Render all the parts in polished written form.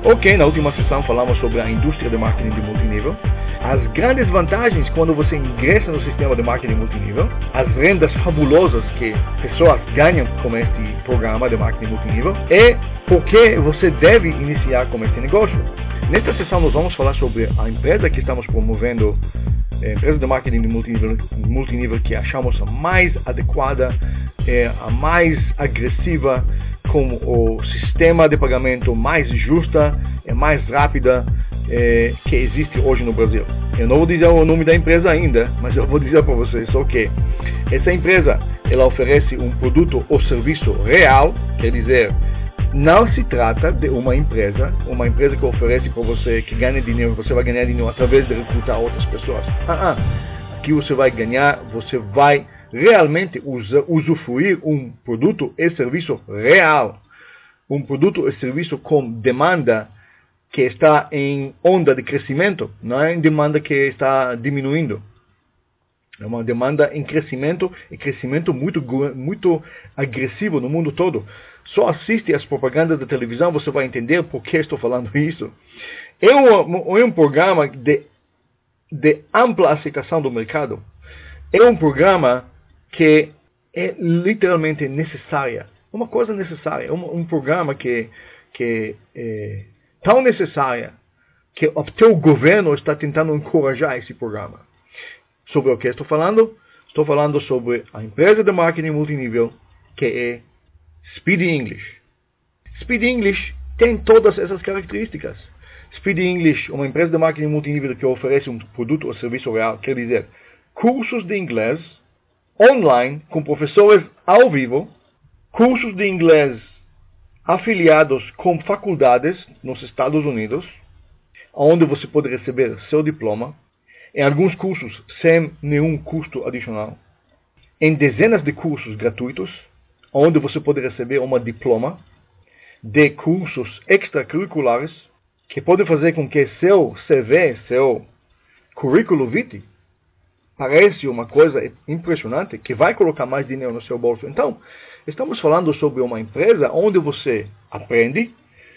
Ok, na última sessão falamos sobre a indústria de marketing de multinível, as grandes vantagens quando você ingressa no sistema de marketing multinível, as rendas fabulosas que pessoas ganham com este programa de marketing multinível e por que você deve iniciar com este negócio. Nesta sessão nós vamos falar sobre a empresa que estamos promovendo, a empresa de marketing de multinível que achamos a mais adequada, a mais agressiva, com o sistema de pagamento mais justa e mais rápida que existe hoje no Brasil. Eu não vou dizer o nome da empresa ainda, mas eu vou dizer para vocês só que essa empresa ela oferece um produto ou serviço real, quer dizer, não se trata de uma empresa que oferece para você, que ganha dinheiro, você vai ganhar dinheiro através de recrutar outras pessoas. Aqui você vai ganhar, você vai realmente usufruir um produto e serviço real. Um produto e serviço com demanda que está em onda de crescimento, não é em demanda que está diminuindo. É uma demanda em crescimento, e crescimento muito agressivo no mundo todo. Só assiste as propagandas da televisão, você vai entender por que estou falando isso. É um programa de ampla aceitação do mercado. É um programa que é literalmente necessária. Uma coisa necessária. Um programa que é tão necessária que até o governo está tentando encorajar esse programa. Sobre o que estou falando? Estou falando sobre a empresa de marketing multinível que é Speed English. Speed English tem todas essas características. Speed English, uma empresa de marketing multinível que oferece um produto ou serviço real, quer dizer, cursos de inglês online com professores ao vivo, cursos de inglês afiliados com faculdades nos Estados Unidos, onde você pode receber seu diploma, em alguns cursos sem nenhum custo adicional, em dezenas de cursos gratuitos, onde você pode receber uma diploma de cursos extracurriculares que podem fazer com que seu CV, seu currículo vitae, parece uma coisa impressionante, que vai colocar mais dinheiro no seu bolso. Então, estamos falando sobre uma empresa onde você aprende,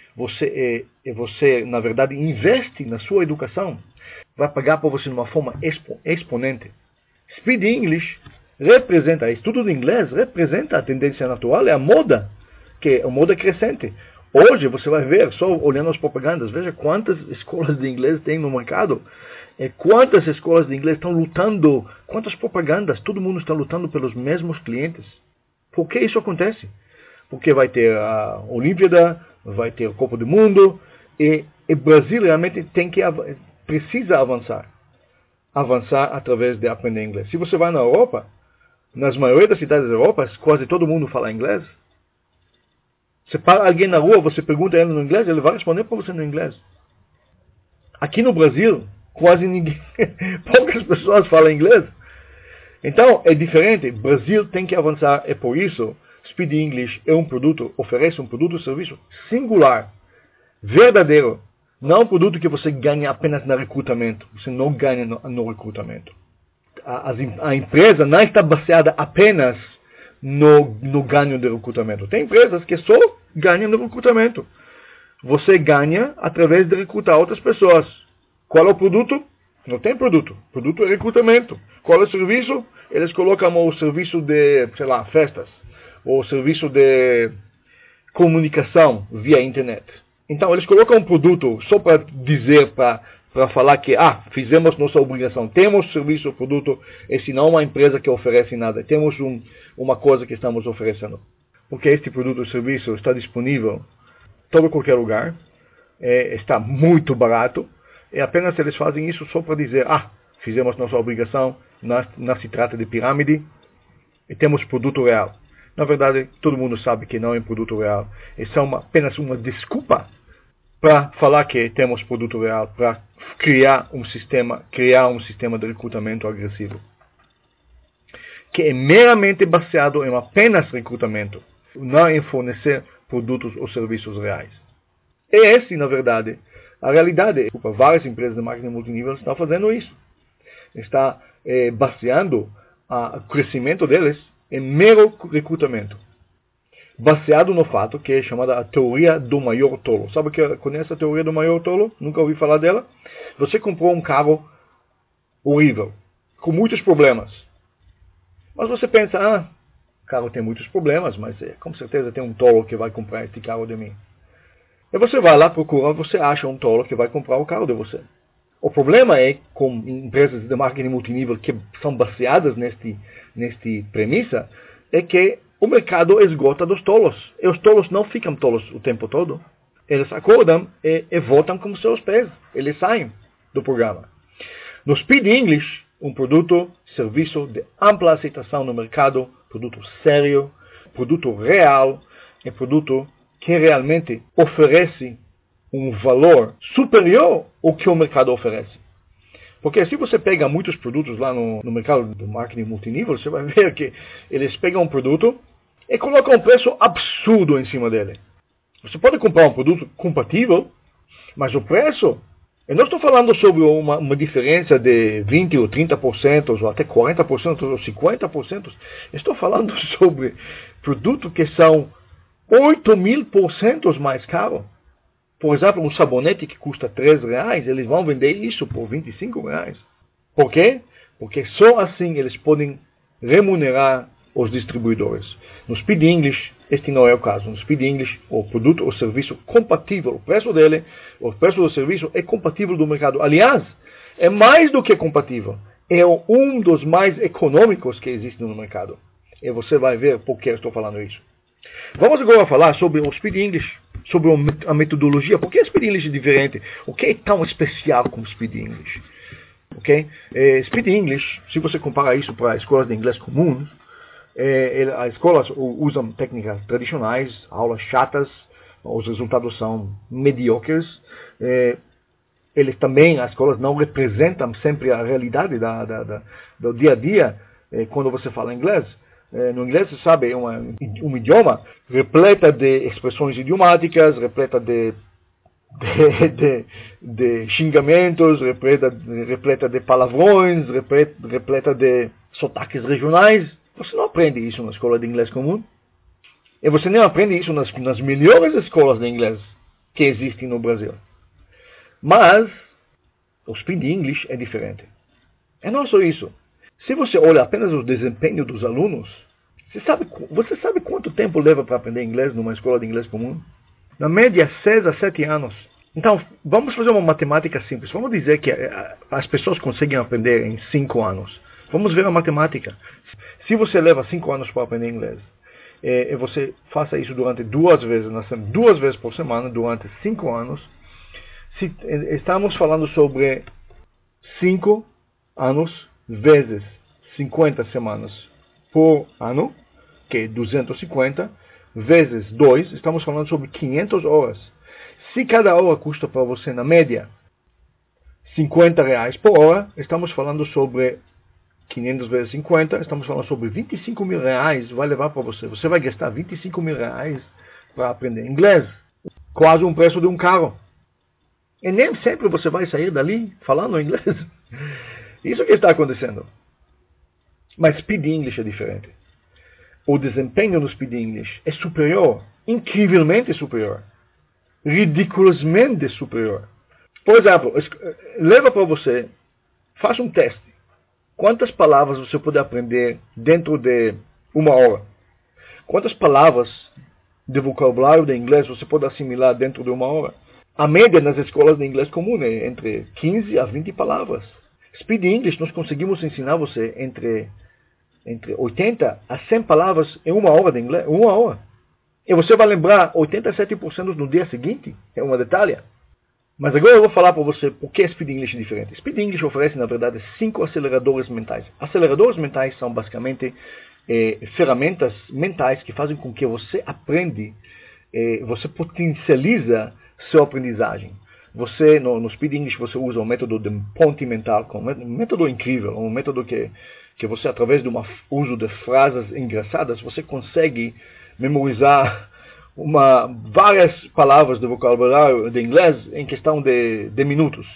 você na verdade, investe na sua educação, vai pagar para você de uma forma exponente. Speed English representa, estudo de inglês representa a tendência natural, é a moda, que é a moda crescente. Hoje você vai ver, só olhando as propagandas, veja quantas escolas de inglês tem no mercado, quantas escolas de inglês estão lutando, quantas propagandas, todo mundo está lutando pelos mesmos clientes. Por que isso acontece? Porque vai ter a Olimpíada, vai ter a Copa do Mundo, e o Brasil realmente precisa avançar através de aprender inglês. Se você vai na Europa, nas maioria das cidades da Europa, quase todo mundo fala inglês. Você para alguém na rua, você pergunta a ele no inglês, ele vai responder para você no inglês. Aqui no Brasil, quase ninguém, poucas pessoas falam inglês. Então, é diferente. O Brasil tem que avançar, é por isso Speed English oferece um produto ou serviço singular, verdadeiro. Não um produto que você ganha apenas no recrutamento. Você não ganha no recrutamento. A empresa não está baseada apenas no ganho de recrutamento. Tem empresas que só ganham no recrutamento. Você ganha através de recrutar outras pessoas. Qual é o produto? Não tem produto. O produto é recrutamento. Qual é o serviço? Eles colocam o serviço de, festas. Ou o serviço de comunicação via internet. Então, eles colocam um produto só para dizer, para falar que, fizemos nossa obrigação. Temos serviço, produto, e se não uma empresa que oferece nada. Temos uma coisa que estamos oferecendo. Porque este produto ou serviço está disponível em todo qualquer lugar. Está muito barato. E apenas eles fazem isso só para dizer, fizemos nossa obrigação, não se trata de pirâmide, e temos produto real. Na verdade, todo mundo sabe que não é produto real. Isso é apenas uma desculpa para falar que temos produto real, para criar um sistema de recrutamento agressivo, que é meramente baseado em apenas recrutamento, não em fornecer produtos ou serviços reais. E essa, na verdade, a realidade. Várias empresas de marketing multinível estão fazendo isso. Está baseando o crescimento deles em mero recrutamento. baseado no fato que é chamada a teoria do maior tolo. Sabe que conhece a teoria do maior tolo? Nunca ouvi falar dela? Você comprou um carro horrível, com muitos problemas. Mas você pensa, o carro tem muitos problemas, mas com certeza tem um tolo que vai comprar este carro de mim. E você vai lá, procura, você acha um tolo que vai comprar o carro de você. O problema é, com empresas de marketing multinível que são baseadas neste premissa, é que o mercado esgota dos tolos. E os tolos não ficam tolos o tempo todo. Eles acordam e voltam com seus pés. Eles saem do programa. No Speed English, um produto, serviço de ampla aceitação no mercado, produto sério, produto real, é produto que realmente oferece um valor superior ao que o mercado oferece. Porque se você pega muitos produtos lá no mercado do marketing multinível, você vai ver que eles pegam um produto e colocam um preço absurdo em cima dele. Você pode comprar um produto compatível, mas o preço, eu não estou falando sobre uma diferença de 20% ou 30%, ou até 40% ou 50%. Estou falando sobre produtos que são 8.000% mais caro. Por exemplo, um sabonete que custa R$3, eles vão vender isso por R$25. Por quê? Porque só assim eles podem remunerar os distribuidores. No Speed English, este não é o caso. No Speed English, o produto ou serviço compatível, o preço do serviço é compatível do mercado. Aliás, é mais do que compatível. É um dos mais econômicos que existe no mercado. E você vai ver por que eu estou falando isso. Vamos agora falar sobre o Speed English, sobre a metodologia. Por que o Speed English é diferente? O que é tão especial com o Speed English? Okay? Speed English, se você comparar isso para escolas de inglês comuns, as escolas usam técnicas tradicionais, aulas chatas, os resultados são mediocres. As escolas não representam sempre a realidade do dia a dia quando você fala inglês. No inglês, você sabe, é um idioma repleta de expressões idiomáticas, repleta de xingamentos, repleta de palavrões, repleta de sotaques regionais. Você não aprende isso na escola de inglês comum. E você nem aprende isso nas melhores escolas de inglês que existem no Brasil. Mas o Speed English é diferente. É não só isso. Se você olha apenas o desempenho dos alunos, você sabe quanto tempo leva para aprender inglês numa escola de inglês comum? Na média, 6 a 7 anos. Então, vamos fazer uma matemática simples. Vamos dizer que as pessoas conseguem aprender em 5 anos. Vamos ver a matemática. Se você leva 5 anos para aprender inglês, e você faça isso durante 2 vezes por semana, durante 5 anos, estamos falando sobre 5 anos vezes 50 semanas por ano, que é 250, vezes 2, estamos falando sobre 500 horas. Se cada hora custa para você, na média, R$50 por hora, estamos falando sobre 500 vezes 50, estamos falando sobre R$25.000 vai levar para você. Você vai gastar R$25.000 para aprender inglês. Quase um preço de um carro. E nem sempre você vai sair dali falando inglês. Isso que está acontecendo. Mas Speed English é diferente. O desempenho no Speed English é superior. Incrivelmente superior. Ridiculosamente superior. Por exemplo, leva para você, faça um teste. Quantas palavras você pode aprender dentro de 1 hora? Quantas palavras de vocabulário de inglês você pode assimilar dentro de 1 hora? A média nas escolas de inglês comum é entre 15 a 20 palavras. Speed English, nós conseguimos ensinar você entre 80 a 100 palavras em 1 hora de inglês. 1 hora. E você vai lembrar 87% no dia seguinte. É uma detalhe. Mas agora eu vou falar para você por que Speed English é diferente. Speed English oferece, na verdade, 5 aceleradores mentais. Aceleradores mentais são basicamente ferramentas mentais que fazem com que você aprende, você potencializa sua aprendizagem. Você, no Speed English, você usa um método de ponte mental, um método incrível, um método que você, através do uso de frases engraçadas, você consegue memorizar várias palavras de vocabulário de inglês em questão de minutos.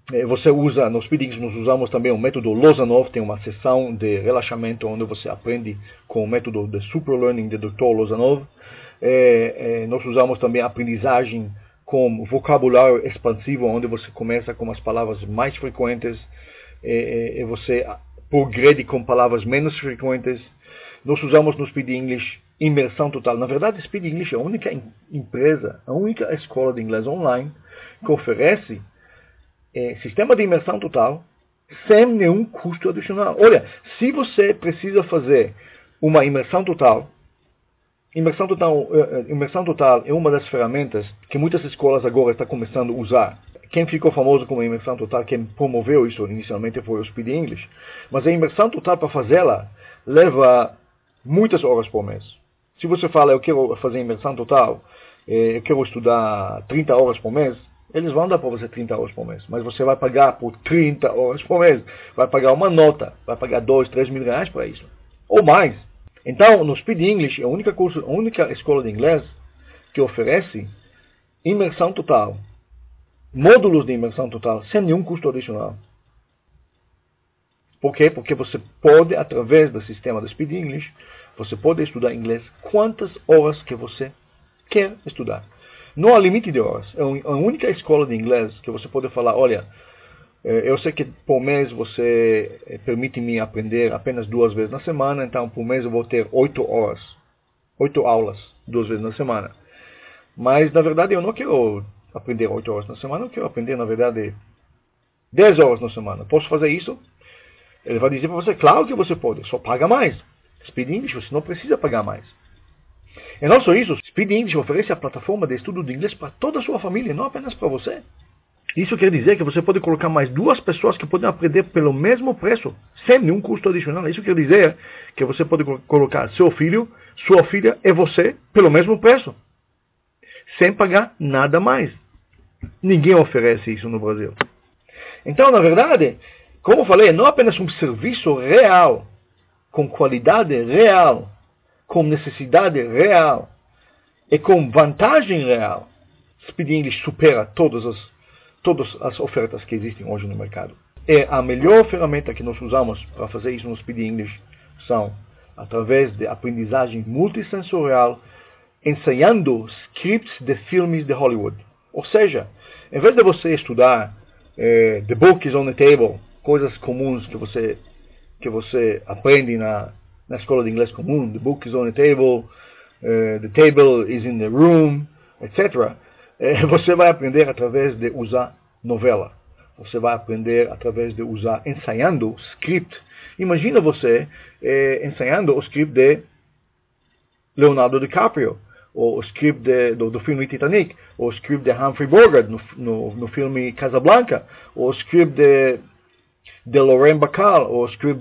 Você usa, no Speed English nós usamos também o método Lozanov, tem uma sessão de relaxamento onde você aprende com o método de Super Learning do Dr. Lozanov. Nós usamos também a aprendizagem com vocabulário expansivo, onde você começa com as palavras mais frequentes e você progrede com palavras menos frequentes. Nós usamos no Speed English imersão total. Na verdade, Speed English é a única empresa, a única escola de inglês online que oferece sistema de imersão total sem nenhum custo adicional. Olha, se você precisa fazer uma imersão total é uma das ferramentas que muitas escolas agora estão começando a usar. Quem ficou famoso com a imersão total, quem promoveu isso inicialmente foi o Speed English. Mas a imersão total, para fazê-la, leva muitas horas por mês. Se você fala, eu quero fazer imersão total, eu quero estudar 30 horas por mês, eles vão dar para você 30 horas por mês. Mas você vai pagar por 30 horas por mês. Vai pagar uma nota, vai pagar 2, 3 mil reais para isso. Ou mais. Então, no Speed English, é a única escola de inglês que oferece imersão total, módulos de imersão total, sem nenhum custo adicional. Por quê? Porque você pode, através do sistema do Speed English, você pode estudar inglês quantas horas que você quer estudar. Não há limite de horas. É a única escola de inglês que você pode falar, olha, eu sei que por mês você permite-me aprender apenas 2 vezes na semana, então por mês eu vou ter 8 aulas 2 vezes na semana. Mas na verdade eu não quero aprender 8 horas na semana, eu quero aprender na verdade 10 horas na semana. Posso fazer isso? Ele vai dizer para você, claro que você pode, só paga mais. Speed English, você não precisa pagar mais. E não só isso, Speed English oferece a plataforma de estudo de inglês para toda a sua família, não apenas para você. Isso quer dizer que você pode colocar mais 2 pessoas que podem aprender pelo mesmo preço, sem nenhum custo adicional. Isso quer dizer que você pode colocar seu filho, sua filha e você pelo mesmo preço, sem pagar nada mais. Ninguém oferece isso no Brasil. Então, na verdade, como eu falei, não é apenas um serviço real, com qualidade real, com necessidade real e com vantagem real. Speed English supera todas as ofertas que existem hoje no mercado. E a melhor ferramenta que nós usamos para fazer isso no Speed English são através de aprendizagem multissensorial, ensaiando scripts de filmes de Hollywood. Ou seja, em vez de você estudar The Book is on the Table, coisas comuns que você aprende na escola de inglês comum, The Book is on the Table, the table is in the room, etc. Você vai aprender através de usar novela. Você vai aprender através de usar ensaiando script. Imagina você ensaiando o script de Leonardo DiCaprio, ou o script do filme Titanic, ou o script de Humphrey Bogart no filme Casablanca, ou o script de Lorraine Bacall, ou o script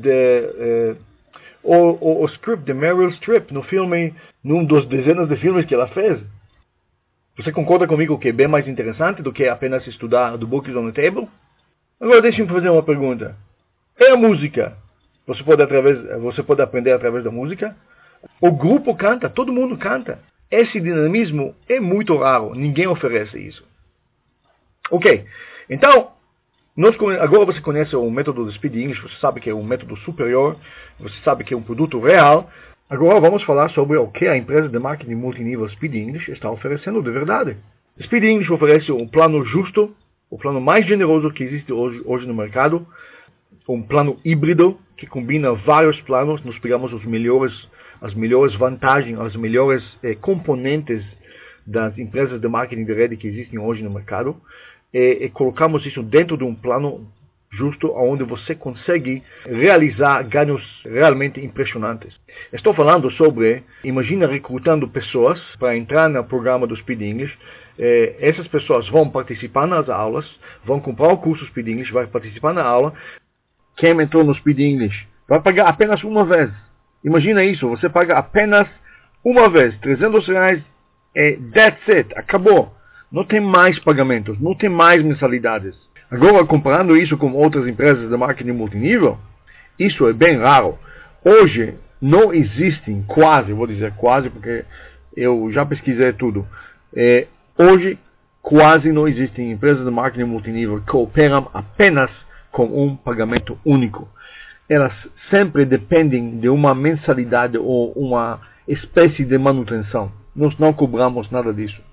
o script de Meryl Streep num dos dezenas de filmes que ela fez. Você concorda comigo que é bem mais interessante do que apenas estudar The Book is on the Table? Agora deixe-me fazer uma pergunta. É a música? Você pode aprender através da música? O grupo canta, todo mundo canta. Esse dinamismo é muito raro, ninguém oferece isso. Ok, então, agora você conhece o método do Speed English, você sabe que é um método superior, você sabe que é um produto real. Agora vamos falar sobre o que a empresa de marketing multinível Speed English está oferecendo de verdade. Speed English oferece um plano justo, o plano mais generoso que existe hoje no mercado, um plano híbrido que combina vários planos. Nós pegamos as melhores vantagens, as melhores componentes das empresas de marketing de rede que existem hoje no mercado e colocamos isso dentro de um plano justo, onde você consegue realizar ganhos realmente impressionantes. Estou falando sobre, imagina recrutando pessoas para entrar no programa do Speed English. Essas pessoas vão participar nas aulas, vão comprar o curso Speed English, vai participar na aula. Quem entrou no Speed English vai pagar apenas uma vez. Imagina isso, você paga apenas uma vez, R$300 e that's it, acabou. Não tem mais pagamentos, não tem mais mensalidades. Agora, comparando isso com outras empresas de marketing multinível, isso é bem raro. Hoje, não existem quase, vou dizer quase porque eu já pesquisei tudo. Hoje, quase não existem empresas de marketing multinível que operam apenas com um pagamento único. Elas sempre dependem de uma mensalidade ou uma espécie de manutenção. Nós não cobramos nada disso.